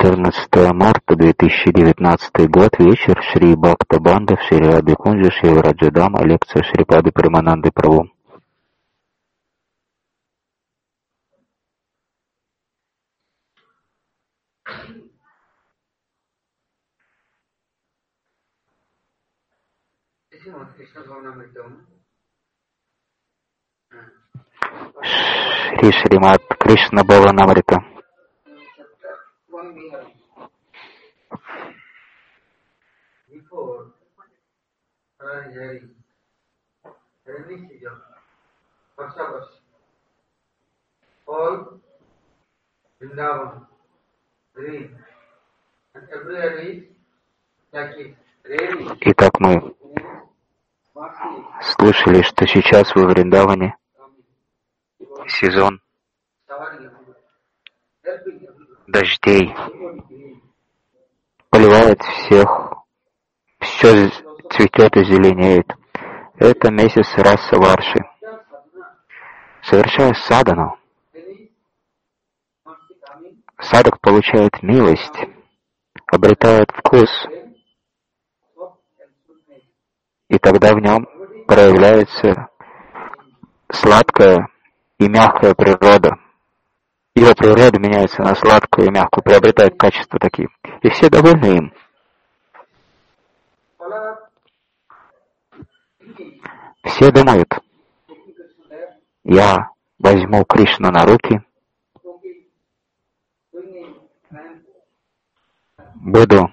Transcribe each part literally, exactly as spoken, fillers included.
четырнадцатое марта две тысячи девятнадцатый год, вечер, Шри Бхакта Банда, Шри Ради Кунджа, Шри Раджадама, лекция Шрипады Парамананды Прабху. Шри Шримат Кришна Бхаванамрита. Итак, мы слышали, что сейчас во Вриндаване сезон дождей, поливает всех, все цветет и зеленеет. Это месяц Раса Варши. Совершая садану, садок получает милость, обретает вкус, и тогда в нем проявляется сладкая и мягкая природа. Его природа меняется на сладкую и мягкую, приобретает качества такие. И все довольны им. Все думают, я возьму Кришну на руки, буду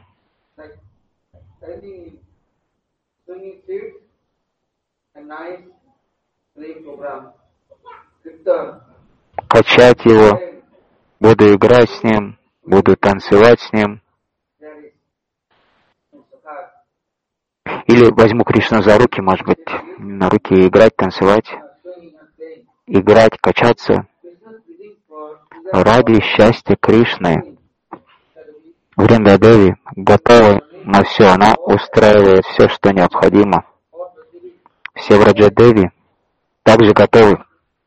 качать его, буду играть с ним, буду танцевать с ним. Или возьму Кришну за руки, может быть, на руки играть, танцевать, играть, качаться ради счастья Кришны. Вриндадеви готова на все, она устраивает все, что необходимо. Все Враджадеви также готовы.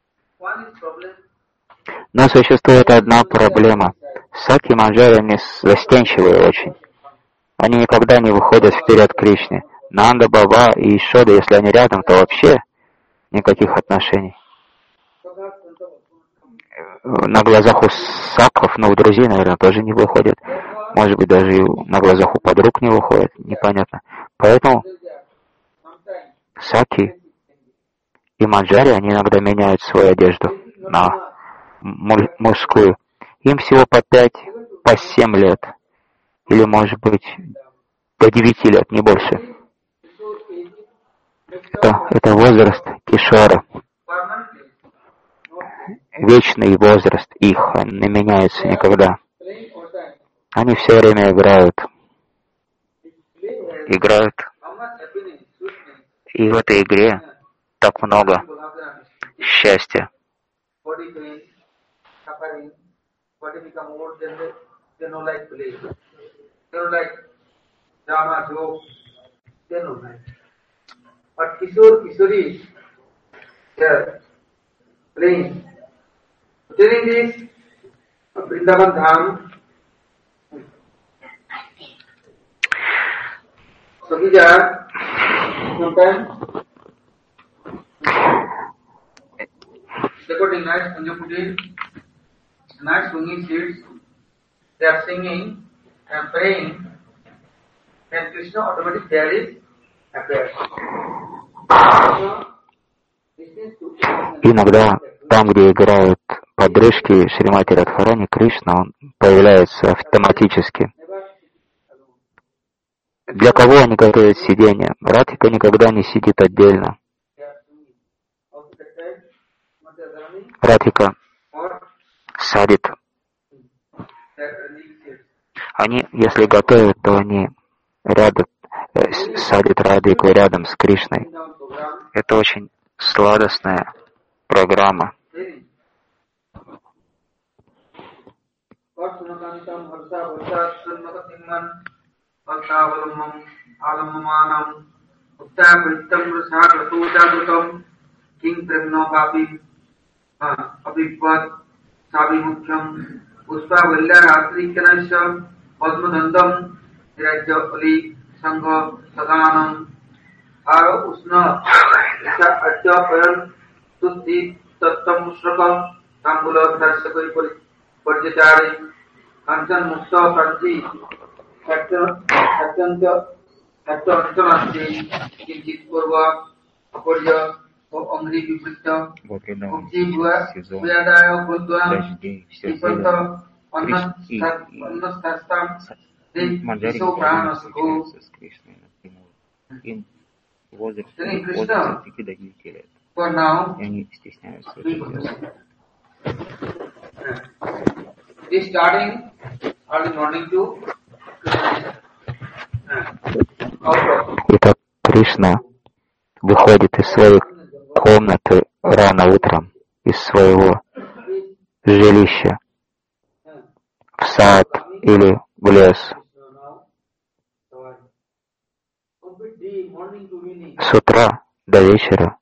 Но существует одна проблема. Саки Манджари, они застенчивые очень. Они никогда не выходят вперед Кришне. Нанда, Баба и Ишода, если они рядом, то вообще никаких отношений. На глазах у сакхов, но у друзей, наверное, тоже не выходят. Может быть, даже и на глазах у подруг не выходят. Непонятно. Поэтому саки и манджари, они иногда меняют свою одежду на мужскую. Им всего по пять, по семь лет. Или, может быть, до девяти лет, не больше. Это, это возраст кишора. Вечный возраст их, он не меняется никогда. Они все время играют. Играют. И в этой игре так много счастья. But Kishore, Kishori, they are playing. During this Vrindavan Dham, so these are sometimes recording nice Punjaputi, nice swinging seats, they are singing and praying, and Krishna automatically there is appears. Иногда там, где играют подружки Шримати Радхарани, Кришна, он появляется автоматически. Для кого они готовят сиденье? Радхика никогда не сидит отдельно. Радхика садит. Они, если готовят, то они рядом садят Радхику рядом с Кришной. Это очень сладостная программа. Abhipad Sabi Mukhyam Puspa Villa Ratri Kanasham Padmadandam Nirajya Ali Sangha Saganam Aro Usna Isha Adya Payan Tuddhi Tattam Mushraka Tambula Darsakoi Parjatari Kanchan Mukta Kanji Satyanta Satyantanasti Kinchit Purva Aporya Angri Viprita Ukji Vyadaya Gurdwana Ipanta Annastastam Viso Prana Sukho. Then Krishna, for now, it is starting early morning to Итак, Кришна выходит из своей комнаты рано утром, из своего жилища в сад или в лес. С утра до вечера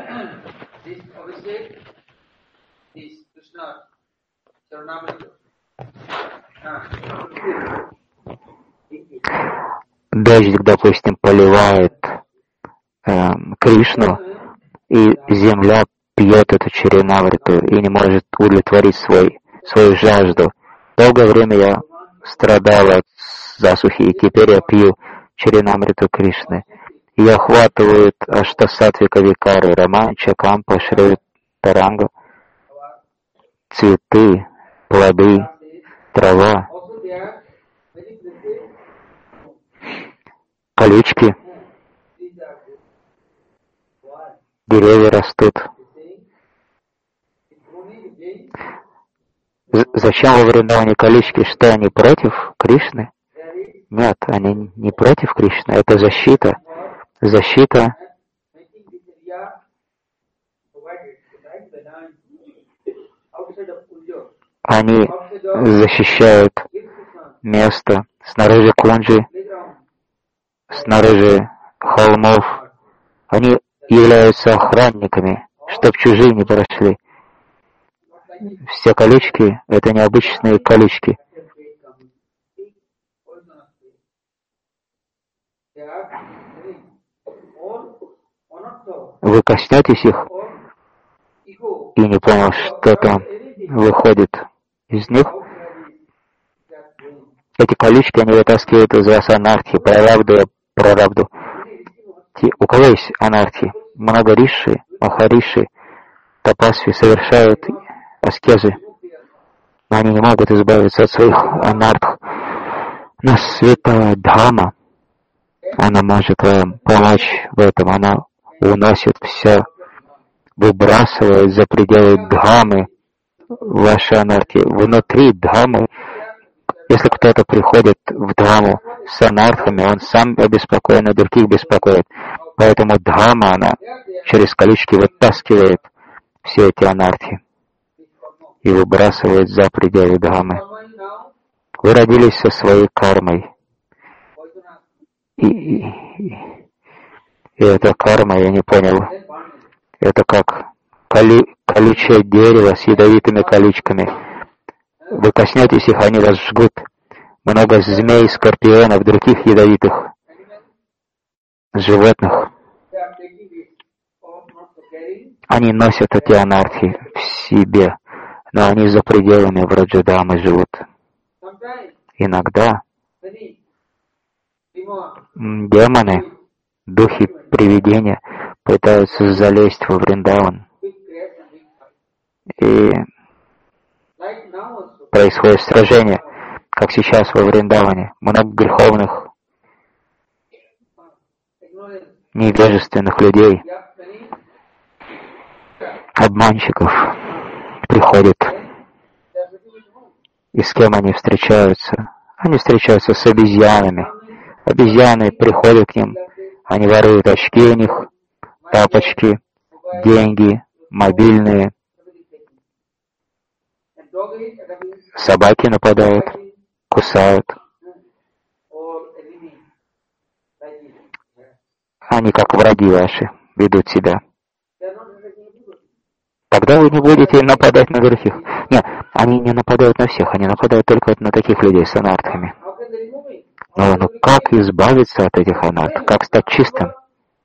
дождик, допустим, поливает э, Кришну, и земля пьет эту Чаринамриту и не может удовлетворить свой, свою жажду. Долгое время я страдала от засухи, и теперь я пью Чаринамриту Кришны. Ее охватывают Аштасатвика Викары, Романча, Кампа, Шри Таранга, цветы, плоды, трава, колючки, деревья растут. Зачем во Вриндаване колючки? Что, они против Кришны? Нет, они не против Кришны. Это защита. Защита они защищают место снаружи кунджи, снаружи холмов. Они являются охранниками, чтоб чужие не прошли. Все колючки — это необычные колючки. Вы коснетесь их и не понял, что там выходит из них. Эти колючки, они вытаскивают из вас анархи, прарабду и прарабду. У кого есть анархи? Много риши, махариши, тапасви совершают аскезы, но они не могут избавиться от своих анарх. Но святая Дхама, она может вам помочь в этом. Она уносит все, выбрасывает за пределы Дхамы ваши анархи. Внутри Дхамы, если кто-то приходит в Дхаму с анархами, он сам обеспокоен, а других беспокоит. Поэтому Дхама, она через колючки вытаскивает все эти анархи и выбрасывает за пределы Дхамы. Вы родились со своей кармой. И, и, и эта карма, я не понял, это как колю, колючее дерево с ядовитыми колючками. Вы коснетесь их, они вас жгут. Много змей, скорпионов, других ядовитых животных. Они носят эти анархи в себе, но они за пределами Враджадамы живут. Иногда демоны, духи привидения пытаются залезть во Вриндаван. И происходит сражение, как сейчас во Вриндаване. Много греховных, невежественных людей, обманщиков приходят. И с кем они встречаются? Они встречаются с обезьянами. Обезьяны приходят к ним, они воруют очки у них, тапочки, деньги, мобильные. Собаки нападают, кусают. Они как враги ваши ведут себя. Тогда вы не будете нападать на других. Нет, они не нападают на всех, они нападают только вот на таких людей с анархами. Но ну как избавиться от этих анарт? Как стать чистым?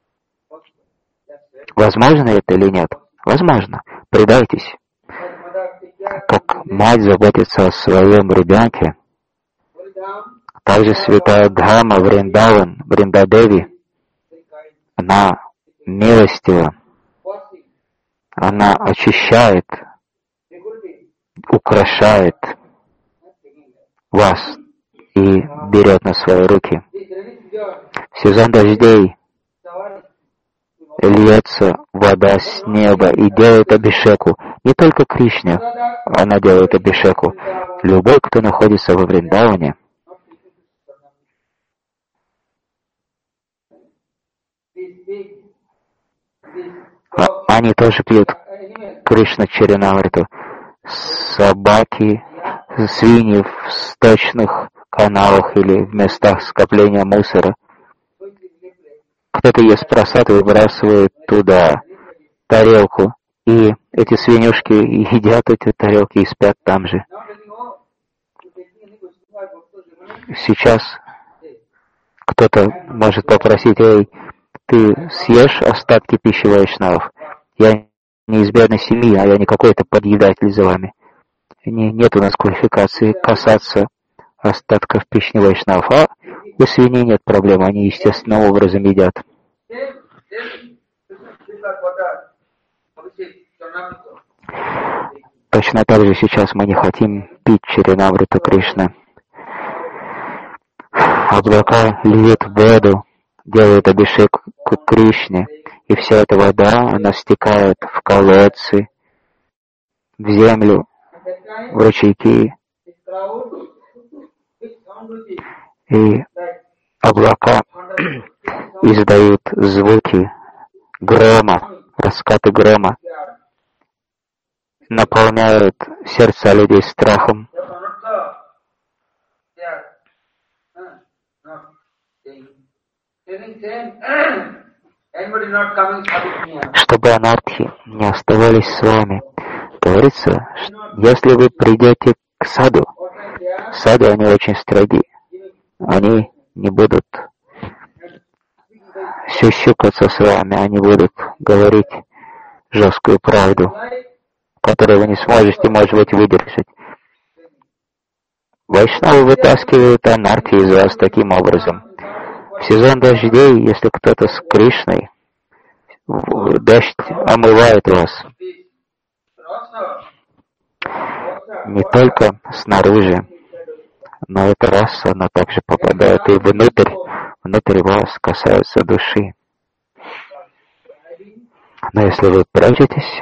Возможно это или нет? Возможно. Предайтесь. Как мать заботится о своем ребенке, также святая Дхама Вриндаван, Вриндадеви, она милостива, она очищает, украшает вас и берет на свои руки. В сезон дождей льется вода с неба и делает абхишеку. Не только Кришне она делает абхишеку. Любой, кто находится во Вриндаване, они тоже пьют Кришна Чаринамриту. Собаки, свиньи в сточных каналах или в местах скопления мусора. Кто-то ест просад и выбрасывает туда тарелку. И эти свинюшки едят эти тарелки и спят там же. Сейчас кто-то может попросить: эй, ты съешь остатки пищи вайшнавов? Я не из бедной семьи, а я не какой-то подъедатель за вами. Не, нет у нас квалификации касаться остатков пищи вайшнавов. А у свиней нет проблем, они естественным образом едят. Точно так же сейчас мы не хотим пить Чаринамриту Кришны. Облака льют воду, делают абхишек к Кришне, и вся эта вода, она стекает в колодцы, в землю, в ручейки. И облака издают звуки грома, раскаты грома, наполняют сердца людей страхом. Чтобы анархи не оставались с вами. Говорится, если вы придете к саду, саду они очень строги. Они не будут сюсюкаться с вами, они будут говорить жесткую правду, которую вы не сможете, может быть, выдержать. Вайшнавы вытаскивают анархи из вас таким образом. В сезон дождей, если кто-то с Кришной, дождь омывает вас. Не только снаружи, но эта раса, она также попадает и внутрь, внутрь вас, касается души. Но если вы прячетесь,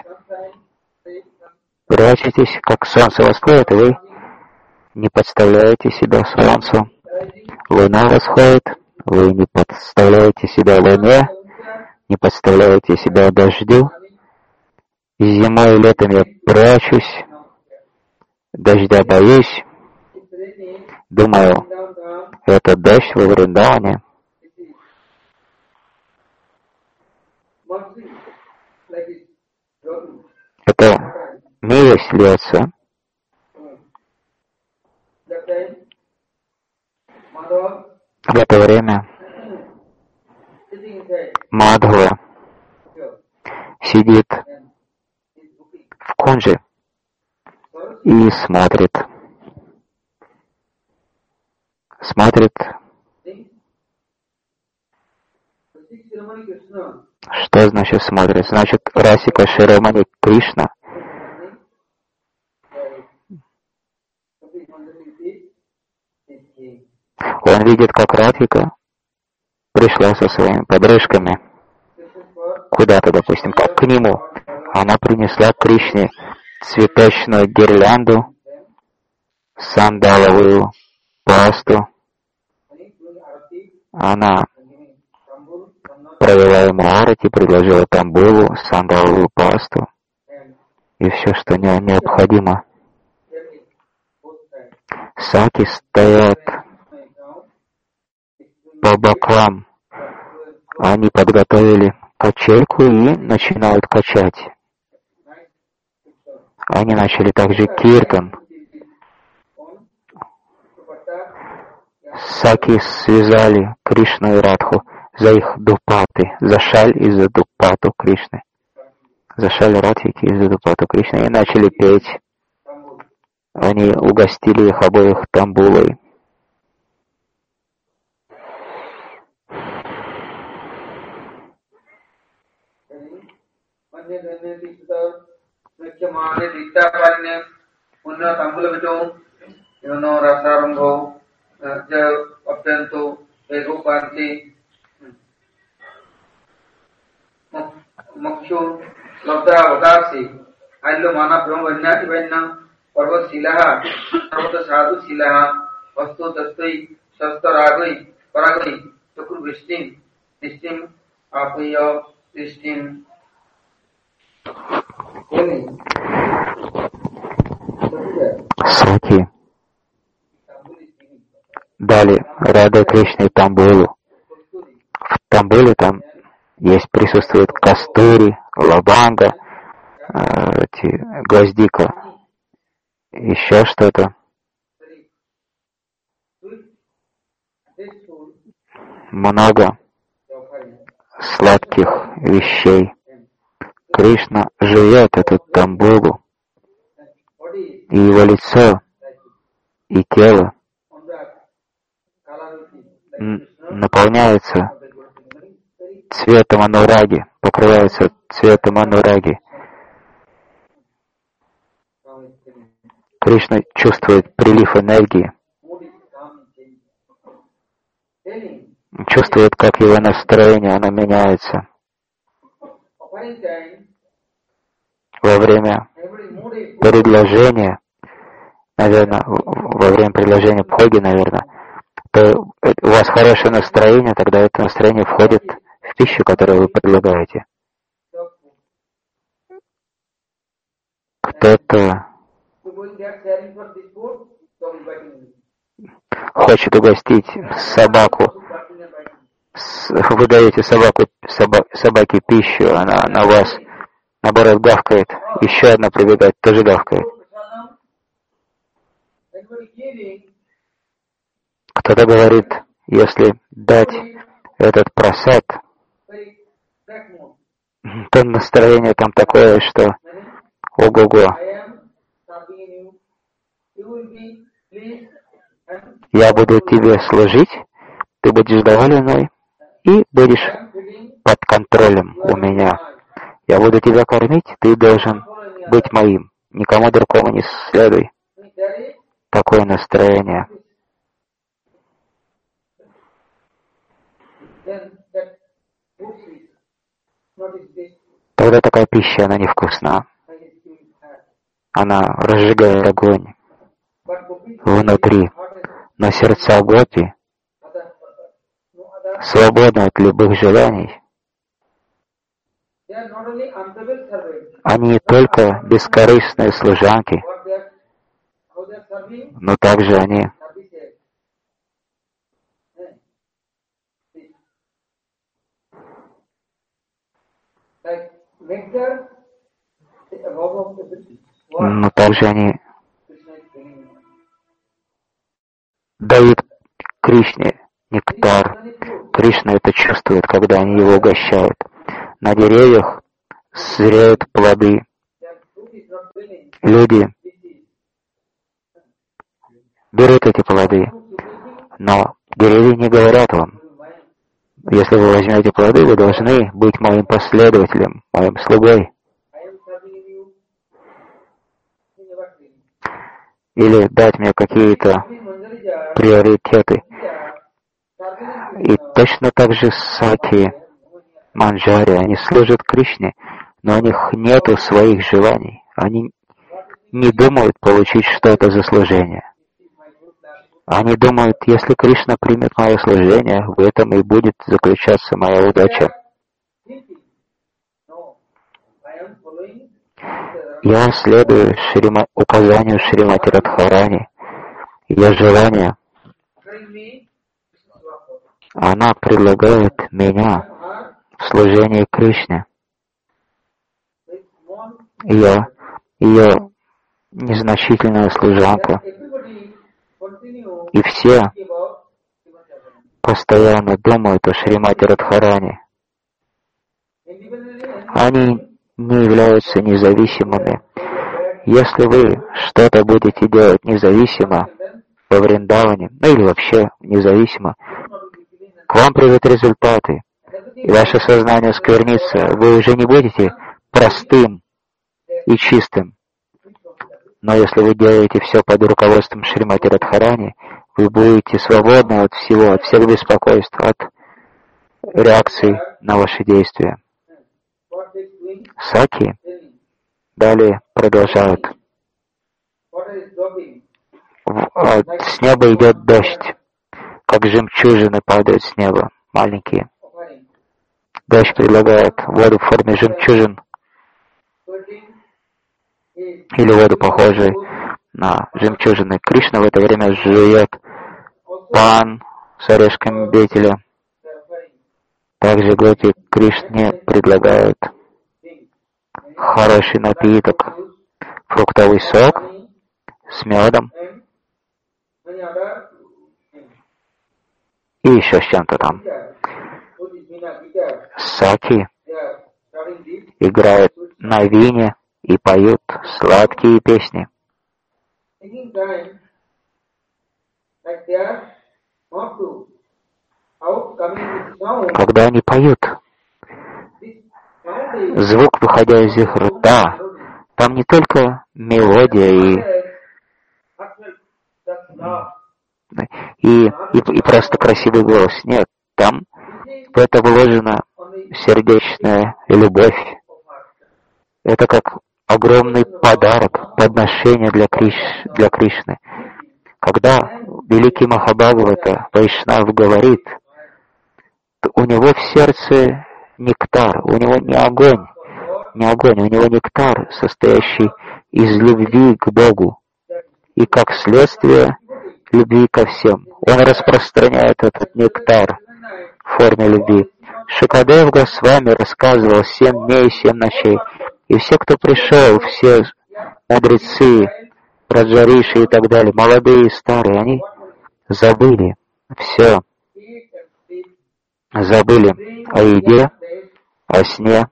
прячетесь, как солнце восходит, вы не подставляете себя солнцу, луна восходит, вы не подставляете себя луне, не подставляете себя дождю. И зимой и летом я прячусь, дождя боюсь. Думаю, это дождь во Вриндаване. Это милость льется. В это время Мадхава сидит в кунже и смотрит. Смотрит, что значит смотрит? Значит, Расика Широмани Кришна он видит, как Радхика пришла со своими подружками куда-то, допустим, как к нему. Она принесла Кришне цветочную гирлянду, сандаловую пасту. Она провела ему арати, предложила тамбулу, сандаловую пасту и все, что не, необходимо. Саки стоят по бокам. Они подготовили качельку и начинают качать. Они начали также киртан. Саки связали Кришну и Радху за их дупаты, за шаль и за дупату Кришны. За шаль Радхики и за дупату Кришны и начали петь. Они угостили их обоих тамбулой. Mokshu Labdha Avadasi Ailo Mana Brahma Vanyati Vanyam Parvat Silaha Parvata Sadhu Silaha Vastu Dastai Shastra Ragai Paragai Chakur Vishtim Vishtim Apaya Vishtim Саки дали Рада Кришне Тамбулу. В Тамбуле там есть, присутствует кастури, лаванга, э, эти, гвоздика, еще что-то. Много сладких вещей. Кришна живет эту тамбулу, и его лицо, и тело наполняется цветом анураги, покрывается цветом анураги. Кришна чувствует прилив энергии, чувствует, как его настроение, оно меняется. Во время предложения, наверное, во время предложения бхоги, наверное, то у вас хорошее настроение, тогда это настроение входит в пищу, которую вы предлагаете. Кто-то хочет угостить собаку, вы даете собаку, соба, собаке пищу, она на вас, наоборот, гавкает, еще одна прибегает, тоже гавкает. Кто-то говорит, если дать этот просад, то настроение там такое, что ого-го. Я буду тебе служить, ты будешь доволен мной и будешь под контролем у меня. Я буду тебя кормить, ты должен быть моим. Никому другому не следуй. Такое настроение. Тогда такая пища, она невкусна. Она разжигает огонь внутри. Но сердца гопи свободны от любых желаний. Они не только бескорыстные служанки, но также они но также они дают Кришне нектар. Кришна это чувствует, когда они его угощают. На деревьях зреют плоды. Люди берут эти плоды, но деревья не говорят вам: если вы возьмете плоды, вы должны быть моим последователем, моим слугой. Или дать мне какие-то приоритеты. И точно так же Саки, Манджари, они служат Кришне, но у них нету своих желаний. Они не думают получить что-то за служение. Они думают, если Кришна примет мое служение, в этом и будет заключаться моя удача. Я следую шрима, указанию Шримати Радхарани. Ее желание, она предлагает меня в служении Кришне. Я ее незначительная служанка. И все постоянно думают о Шримати Радхарани. Они не являются независимыми. Если вы что-то будете делать независимо во Вриндаване, ну или вообще независимо, к вам придут результаты, и ваше сознание сквернится. Вы уже не будете простым и чистым. Но если вы делаете все под руководством Шримати Радхарани, вы будете свободны от всего, от всех беспокойств, от реакций на ваши действия. Саки далее продолжают. С неба идет дождь, как жемчужины падают с неба, маленькие. Дождь предлагает воду в форме жемчужин, или воду, похожую на жемчужины. Кришна в это время жует пан с орешками бетеля. Также Готи Кришне предлагают хороший напиток, фруктовый сок с медом и еще с чем-то там. Саки играют на вине и поют сладкие песни. Когда они поют, звук, выходя из их рта, там не только мелодия и, и, и, и просто красивый голос. Нет, там в это вложена сердечная любовь. Это как огромный подарок, подношение для, Криш, для Кришны. Когда великий Махабхагавата Вайшнав говорит, у него в сердце нектар, у него не огонь, не огонь, у него нектар, состоящий из любви к Богу и, как следствие, любви ко всем. Он распространяет этот нектар в форме любви. Шукадев Госвами рассказывал семь дней и семь ночей. И все, кто пришел, все мудрецы, раджариши и так далее, молодые и старые, они забыли все. Забыли о еде, о сне.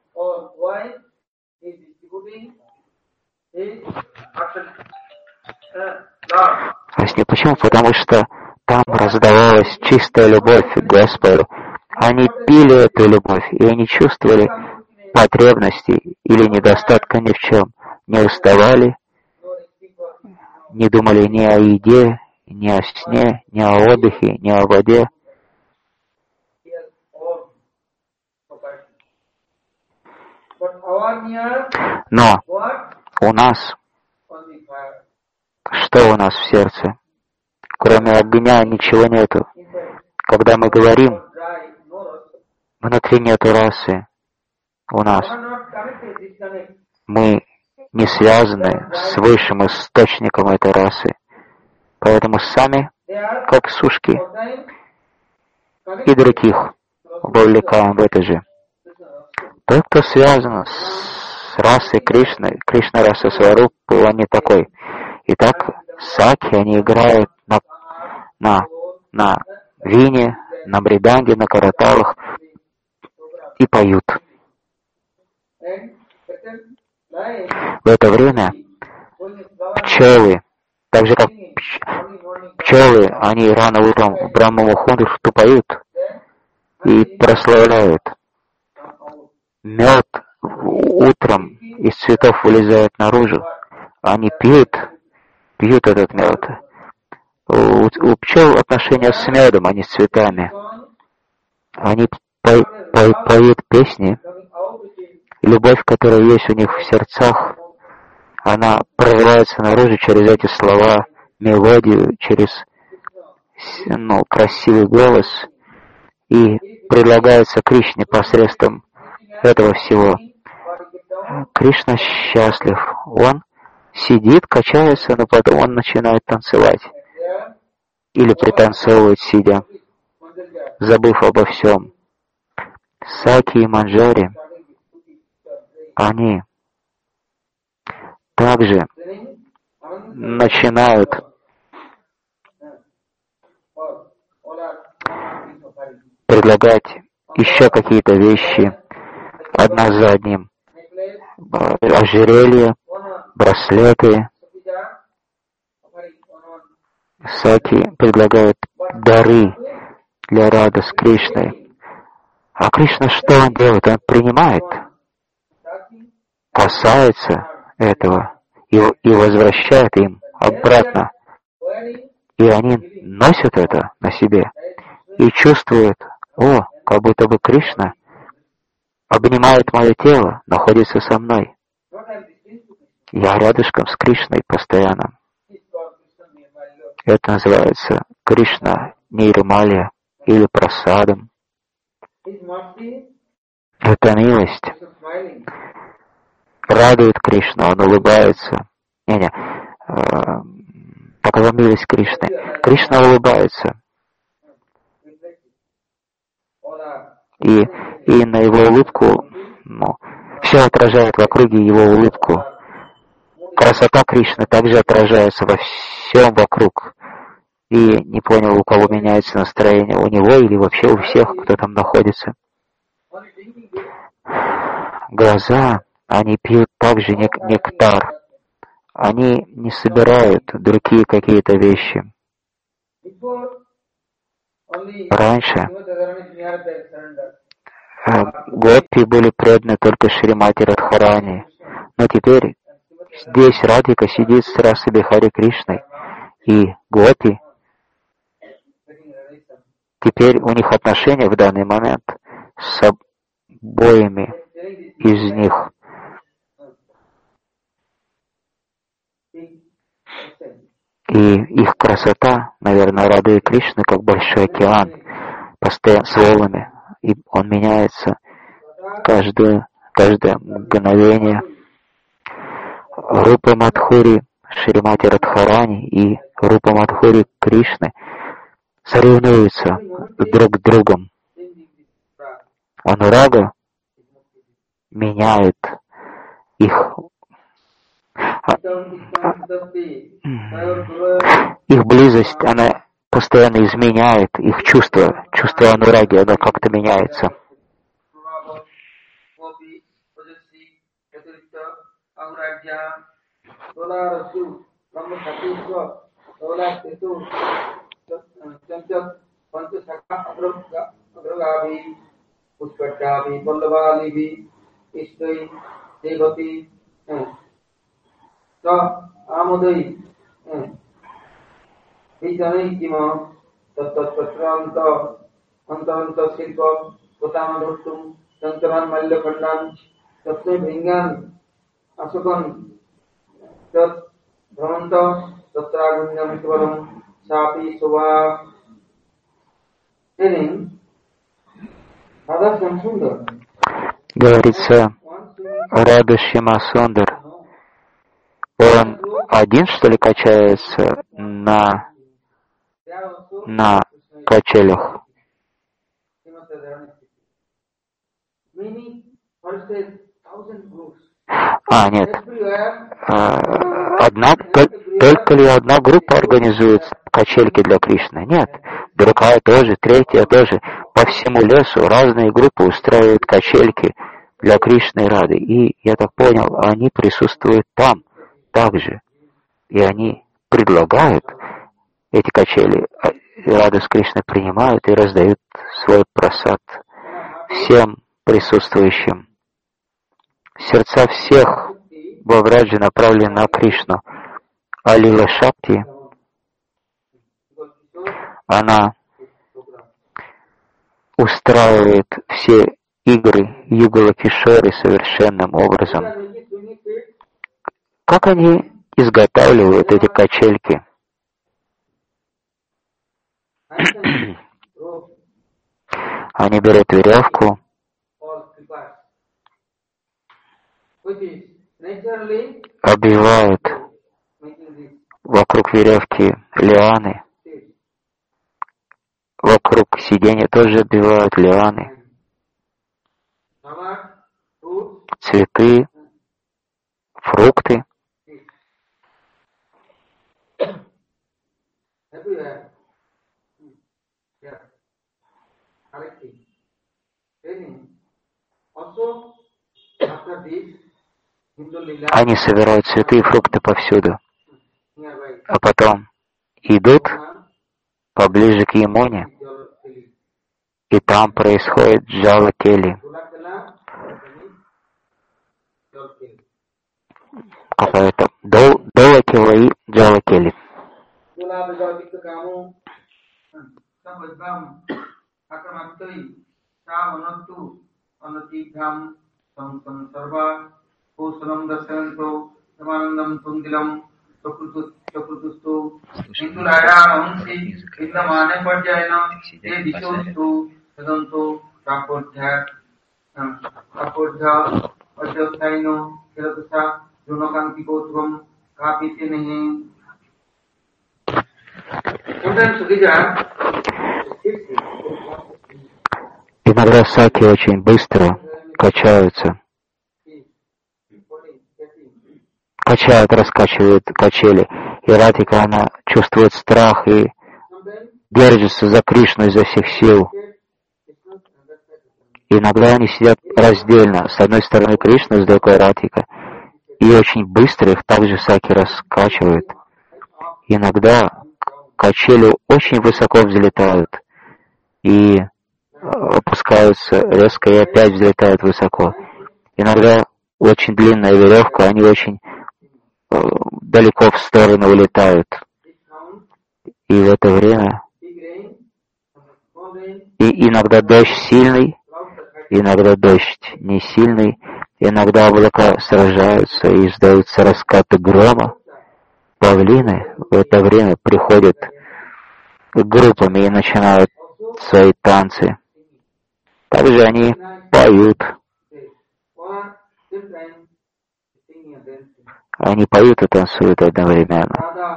О сне. Почему? Потому что там раздавалась чистая любовь к Господу. Они пили эту любовь, и они чувствовали потребности или недостатка ни в чем. Не уставали, не думали ни о еде, ни о сне, ни о отдыхе, ни о воде. Но у нас, что у нас в сердце? Кроме огня ничего нету. Когда мы говорим, внутри нету расы. У нас. Мы не связаны с высшим источником этой расы. Поэтому сами, как сушки, и других вовлекаем в это же. Тот, кто связан с расой Кришны, Кришна раса Сварупы, он не такой. Итак, саки, они играют на, на, на вине, на бриданге, на караталах и поют. В это время пчелы, так же как пчелы, они рано утром в Брахма-мухурту поют и прославляют. Мед утром из цветов вылезает наружу. Они пьют, пьют этот мед. У, у пчел отношения с медом, а не с цветами. Они по, по, поют песни. Любовь, которая есть у них в сердцах, она прорывается наружу через эти слова, мелодию, через ну, красивый голос и предлагается Кришне посредством этого всего. Кришна счастлив. Он сидит, качается, но потом он начинает танцевать. Или пританцовывает, сидя, забыв обо всем. Саки и Манджари, они также начинают предлагать еще какие-то вещи одна за одним. Ожерелья, браслеты. Саки предлагает дары для Рады с Кришной. А Кришна что он делает? Он принимает, касается этого и, и возвращает им обратно. И они носят это на себе и чувствуют, о, как будто бы Кришна обнимает мое тело, находится со мной. Я рядышком с Кришной постоянно. Это называется Кришна Нирмалия или Прасадом. Это милость. Радует Кришна, он улыбается. Не-не, такова милость Кришны. Кришна улыбается. И, и на его улыбку, ну, все отражает в округе его улыбку. Красота Кришны также отражается во всем вокруг. И не понял, у кого меняется настроение, у него или вообще у всех, кто там находится. Глаза, они пьют также нек- нектар. Они не собирают другие какие-то вещи. Раньше э, гопи были преданы только Шримати Радхарани, но теперь здесь Радхика сидит с Расой Хари Кришной, и гопи, теперь у них отношения в данный момент с обоими из них. И их красота, наверное, радует Кришну, как большой океан, постоянно с волнами, и он меняется каждое, каждое мгновение. Рупа Мадхури Шримати Радхарани и Рупа Мадхури Кришны соревнуются друг с другом. Анурага меняет их, их близость, она постоянно изменяет их чувство, чувство анураги, оно как-то меняется. Говорится, Рада Шьяма Сундар, он один, что ли, качается на, на качелях? А, нет. Одна, только ли одна группа организует качельки для Кришны? Нет. Другая тоже, третья тоже. По всему лесу разные группы устраивают качельки для Кришны и Рады. И, я так понял, они присутствуют там также. И они предлагают эти качели. Рада с Кришной принимают и раздают свой прасад всем присутствующим. Сердца всех Бхавраджи направлены на Кришну. А Лила Шакти, она устраивает все игры Югала Кишори совершенным образом. Как они изготавливают эти качельки? Они берут веревку, обвивают вокруг веревки лианы, вокруг сиденья тоже обвивают лианы, цветы, фрукты. Они собирают цветы и фрукты повсюду, а потом идут поближе к Ямуне, и там происходит джала кели. Какая-то дола кела и джала кели. Иногда саки очень быстро качаются, качают, раскачивают качели, и Радхика, она чувствует страх и держится за Кришну изо всех сил. Иногда они сидят раздельно, с одной стороны Кришна, с другой Радхика, и очень быстро их также саки раскачивают. Иногда качели очень высоко взлетают и опускаются резко и опять взлетают высоко. Иногда очень длинная веревка, они очень э, далеко в сторону улетают. И в это время и иногда дождь сильный, иногда дождь не сильный, иногда облака сражаются и издаются раскаты грома. Павлины в это время приходят группами и начинают свои танцы. Также они поют. Они поют и танцуют одновременно.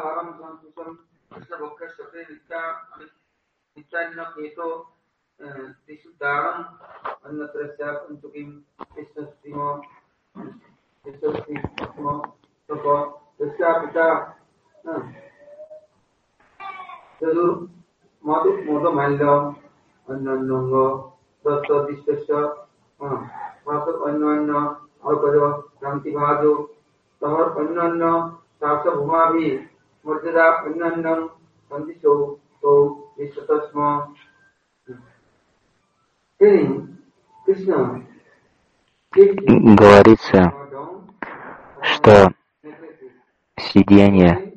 Говорится, что сидение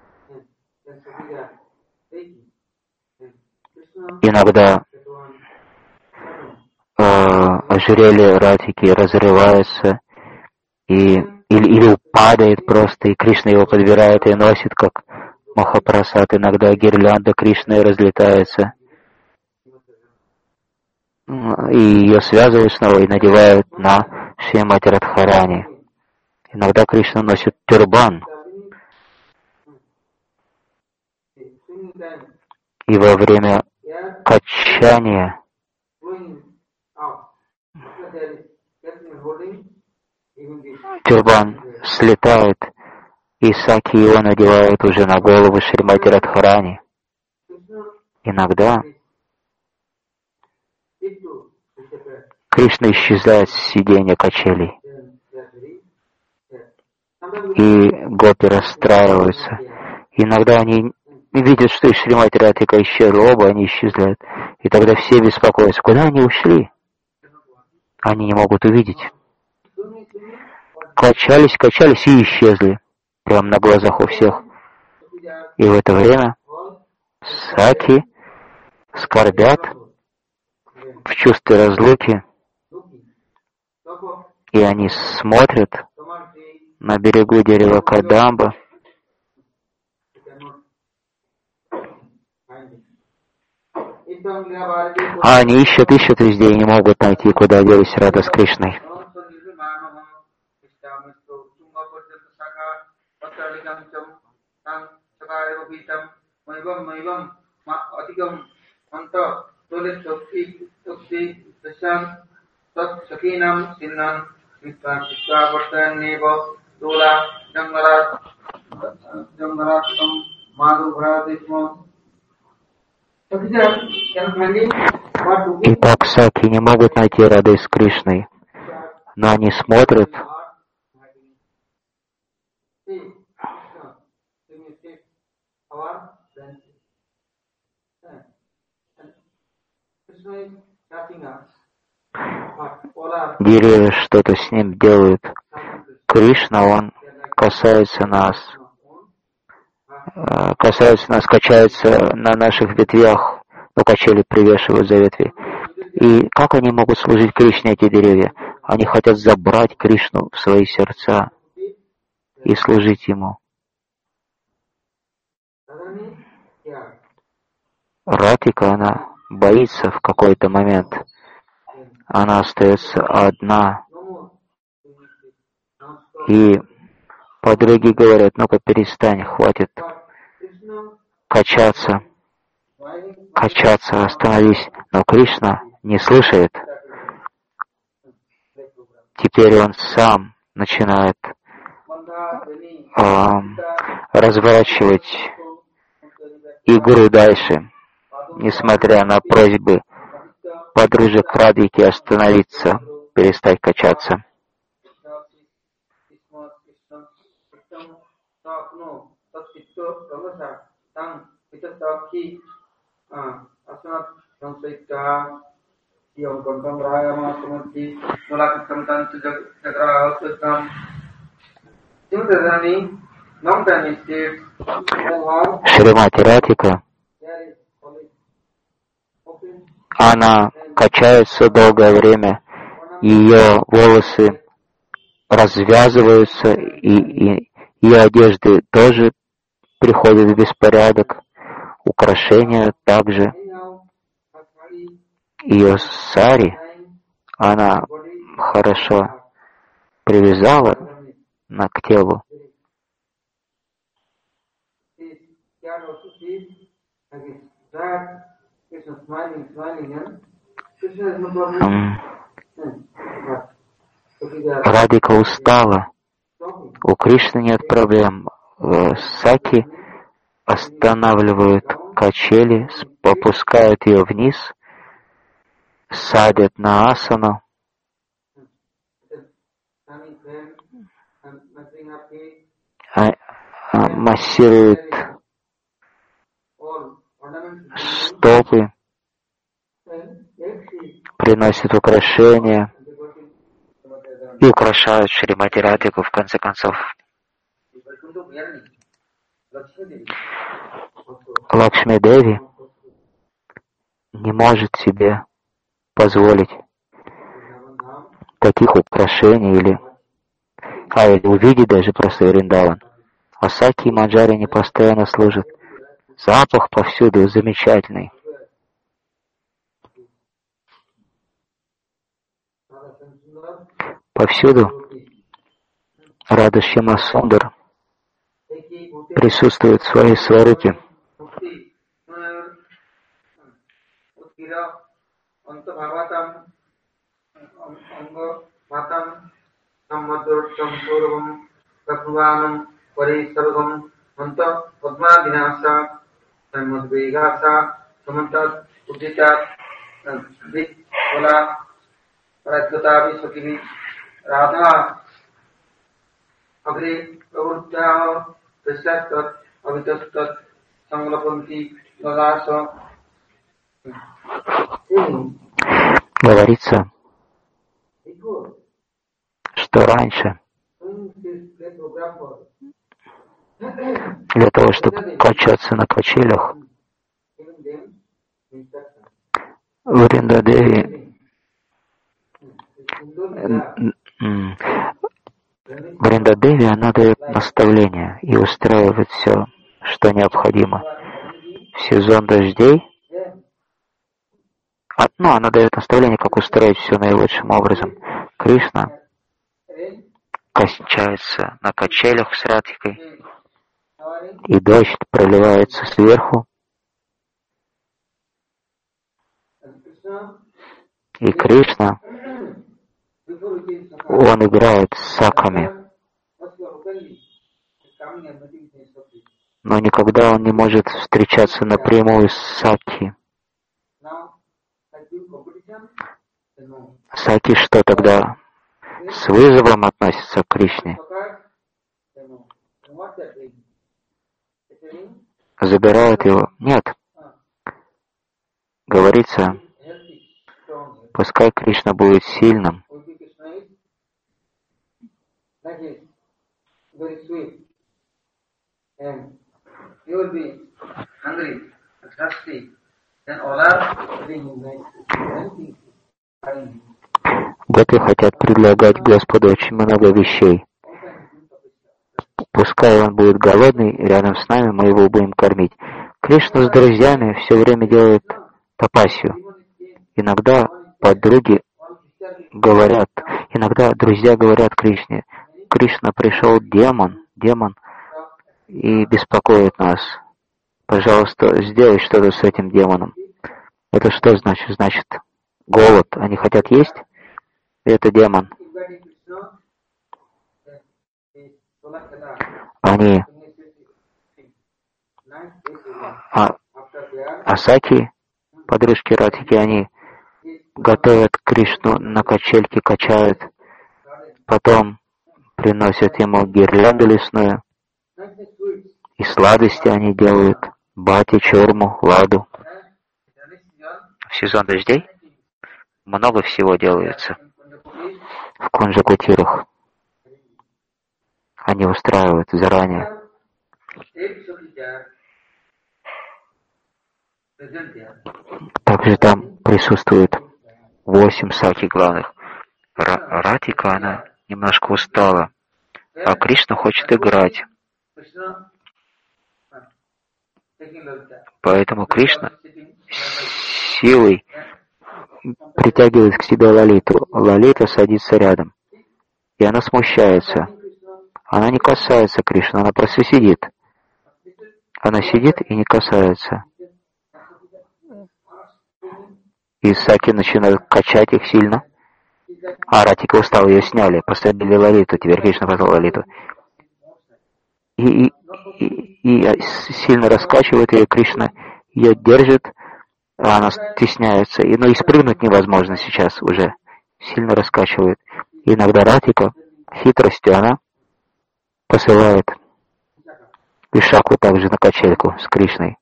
иногда э, ожерелье Радхики разрывается и, или, или падает просто, и Кришна его подбирает и носит, как Махапрасад. Иногда гирлянда Кришны разлетается, и ее связывают снова и надевают на Шримати Радхарани. Иногда Кришна носит тюрбан, и во время качания тюрбан слетает, и саки его надевают уже на голову Шримати Радхарани. Иногда Кришна исчезает с сиденья качелей, и гопи расстраиваются. Иногда они видят, что и Шримати Радхика исчезла, оба они исчезают. И тогда все беспокоятся, куда они ушли? Они не могут увидеть. Качались, качались и исчезли. Прямо на глазах у всех. И в это время саки скорбят в чувстве разлуки. И они смотрят на берегу дерева Кадамба. А они ищут, ищут везде и не могут найти, куда делись Рада с Кришной. Итак, саки не могут найти Рады с Кришной, но они смотрят деревья, что-то с ним делают. Кришна, он касается нас, касается нас, качается на наших ветвях, но качели привешивают за ветви. И как они могут служить Кришне, эти деревья? Они хотят забрать Кришну в свои сердца и служить Ему. Радхика, она боится в какой-то момент. Она остается одна. И подруги говорят: ну-ка перестань, хватит качаться, качаться, остановись. Но Кришна не слушает. Теперь он сам начинает э, разворачивать игру дальше, несмотря на просьбы подружек Радхики остановиться, перестать качаться. Шримати Радхика, она качается долгое время, ее волосы развязываются, и, и ее одежды тоже приходят в беспорядок, украшения также. Ее сари она хорошо привязала на к телу. Радхика устала. У Кришны нет проблем. Саки останавливают качели, опускают ее вниз, садят на асану, массируют стопы, приносят украшения и украшают Шримати Радхику в конце концов. Лакшми Деви не может себе позволить таких украшений или, а, или увидеть даже просто Вриндаван. А Саки и Манджари не постоянно служат. Запах повсюду замечательный. Повсюду Рада Шьяма Сундар присутствует в своей сварупе. Radha Agri Pravurtya Prasastat Avitastat Sanglapanti Lalasa. Говорится, что раньше для того, чтобы качаться на качелях, Вриндадеви Вриндадеви, она дает наставления и устраивает все, что необходимо. В сезон дождей, ну, она дает наставления, как устроить все наилучшим образом. Кришна качается на качелях с Радхикой, и дождь проливается сверху, и Кришна, он играет с саками, но никогда он не может встречаться напрямую с саки. Саки что тогда? С вызовом относится к Кришне? Забирают его? Нет. Говорится, пускай Кришна будет сильным, гопи хотят предлагать Господу очень много вещей. Пускай он будет голодный, рядом с нами мы его будем кормить. Кришна с друзьями все время делает тапасию. Иногда подруги говорят, иногда друзья говорят Кришне: Кришна, пришел демон, демон, и беспокоит нас. Пожалуйста, сделай что-то с этим демоном. Это что значит? Значит, голод. Они хотят есть? Это демон. Они а, Асаки, подружки Радхики, они готовят Кришну на качельке, качают, потом приносят ему гирлянду лесную, и сладости они делают, бати, чурму, ладу. В сезон дождей много всего делается в Кунджа-Кутирах. Они устраивают заранее. Также там присутствует восемь саки главных. Ра- Радхика, она немножко устала, а Кришна хочет играть. Поэтому Кришна силой притягивает к себе Лалиту. Лалита садится рядом, и она смущается. Она не касается Кришны, она просто сидит. Она сидит и не касается. И саки начинают качать их сильно. А Радхика устала, ее сняли, посадили Лалиту, теперь Кришна позвал Лалиту. И, и, и, и сильно раскачивает ее, Кришна ее держит, а она стесняется. И, ну и спрыгнуть невозможно сейчас уже. Сильно раскачивает. И иногда Радхика хитростью она посылает Вишаку также на качельку с Кришной.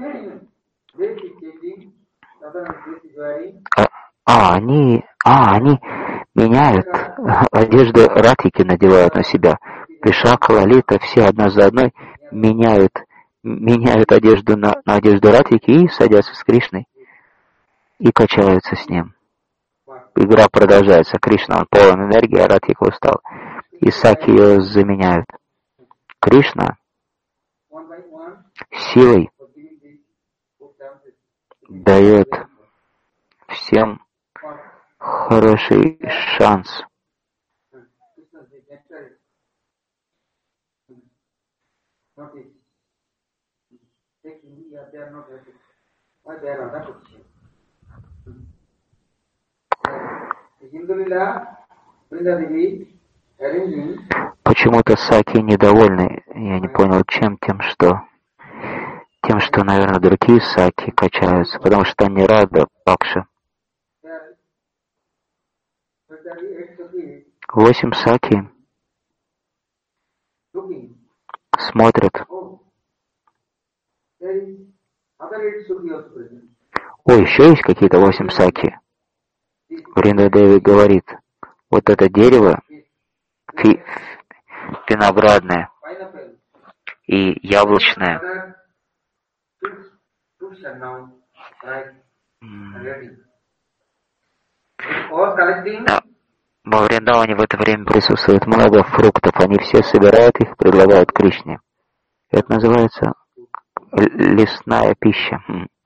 А, а, они, а, они меняют одежду Радхики, надевают на себя. Вишака, Лалита, все одна за одной меняют, меняют одежду на, на одежду Радхики и садятся с Кришной и качаются с ним. Игра продолжается. Кришна, он полон энергии, а Радхика устал. И саки ее заменяют. Кришна силой дает всем хороший шанс. Почему-то саки недовольны, я не понял, чем, тем, что тем, что, наверное, другие саки качаются, потому что они рады, пакша. Восемь саки смотрят. Ой, еще есть какие-то восемь саки? Вриндадеви говорит, вот это дерево фи, виноградное и яблочное. Да. Во Вриндаване в это время присутствует много фруктов. Они все собирают их, предлагают Кришне. Это называется лесная пища.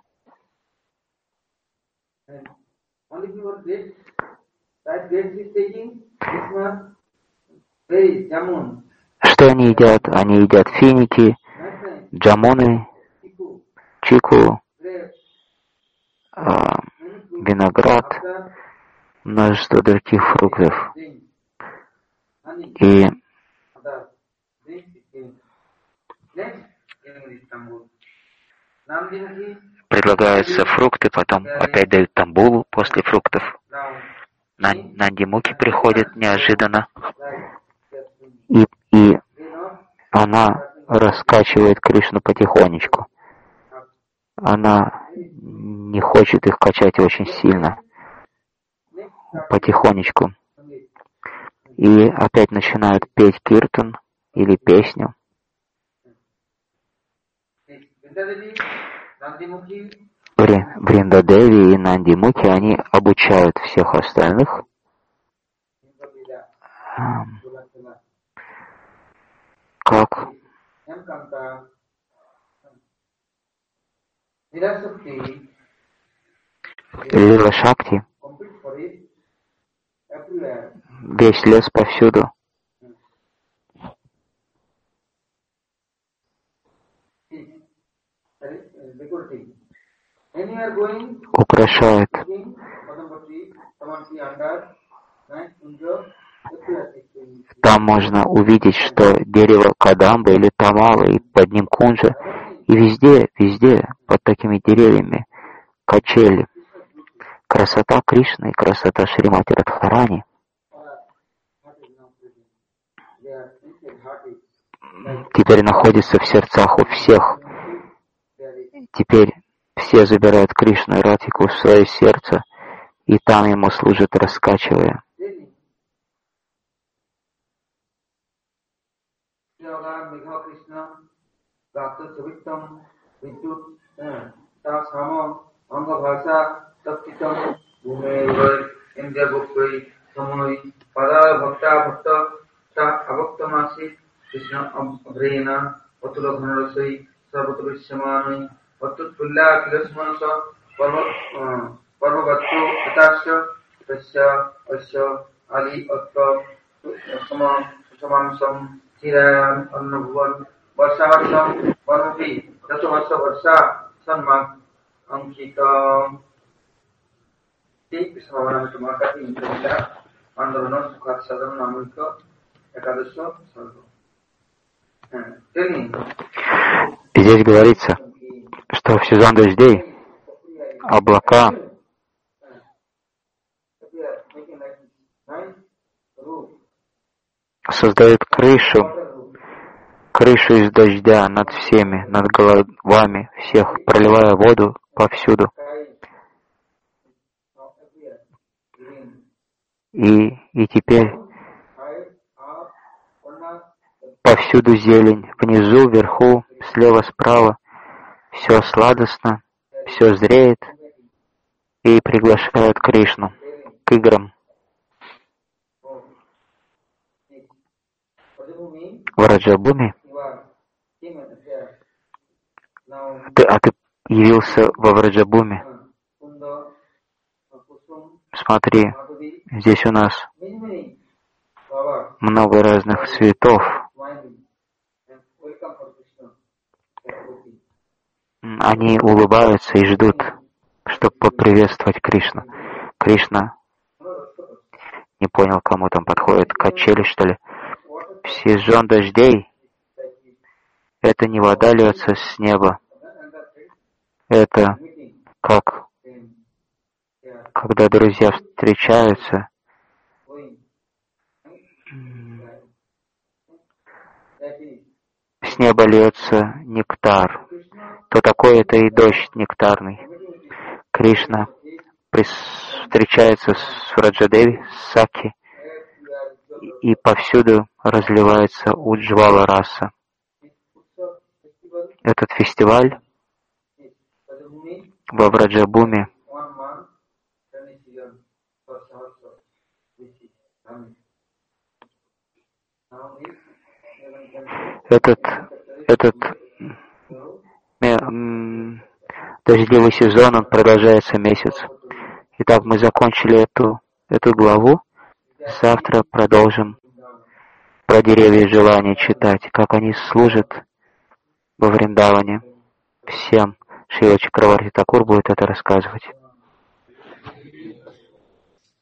Что они едят? Они едят финики, джамуны, чику, э, виноград, множество других фруктов. И предлагаются фрукты, потом опять дают тамбулу после фруктов. Нанди-Мухи приходит неожиданно, и, и она раскачивает Кришну потихонечку. Она не хочет их качать очень сильно, потихонечку. И опять начинают петь киртан или песню. Вриндадеви и Нанди-Мухи, они обучают всех остальных как Лила Шакти, весь лес повсюду. Украшает. Там можно увидеть, что дерево Кадамбы или Тамала, и под ним Кунджа, и везде, везде, под такими деревьями, качели. Красота Кришны и красота Шримати Радхарани теперь находится в сердцах у всех. Теперь все забирают Кришну и Радхику в свое сердце, и там ему служат, раскачивая. Отутпулля киласманаса парватто атасya тасya асya али атта самам самамсам тираян аннавван варсаварсам парвати дасаварса варса санмаг анкитам ти писаванам тумакати интрида андранам сукат садан намулька экадасо сарго. Здесь говорится, что в сезон дождей облака создают крышу, крышу из дождя над всеми, над головами всех, проливая воду повсюду. И, и теперь повсюду зелень, внизу, вверху, слева, справа. Все сладостно, все зреет, и приглашают Кришну к играм. В Раджабуме ты, а ты явился во Враджабуме. Смотри, здесь у нас много разных цветов. Они улыбаются и ждут, чтобы поприветствовать Кришну. Кришна не понял, кому там подходит, качели, что ли. В сезон дождей это не вода льется с неба. Это как, когда друзья встречаются, с неба льется нектар. То такой это и дождь нектарный. Кришна встречается с Раджадеви, с Саки, и повсюду разливается уджвала раса. Этот фестиваль во Враджабуме этот этот дождливый сезон, он продолжается месяц. Итак, мы закончили эту, эту главу. Завтра продолжим про деревья желания читать, как они служат во Вриндаване. Всем Шрила Чакраварти Такур будет это рассказывать.